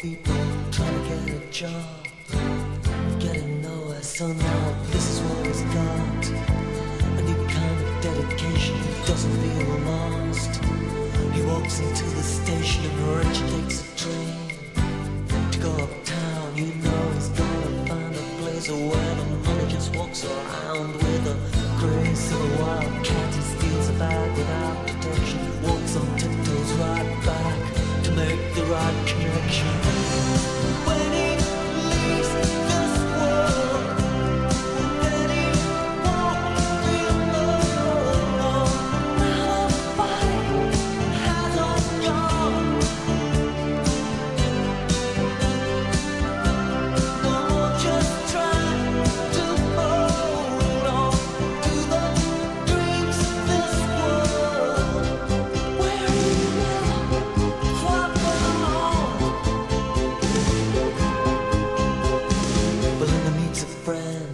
people trying to get a job, getting nowhere. So now this is what he's got. A new kind of dedication. He doesn't feel lost. He walks into the station and Rich takes a train to go uptown. You know he's gonna find a place where the money just walks around with a grace of a wildcat. He steals a bag without protection, walks on tiptoes right back to make the right connection. When he leaves this world, then he won't be alone. Now the fight has all gone. No more just trying to hold on to the dreams of this world, where he never quite belonged. Belinda meets a friend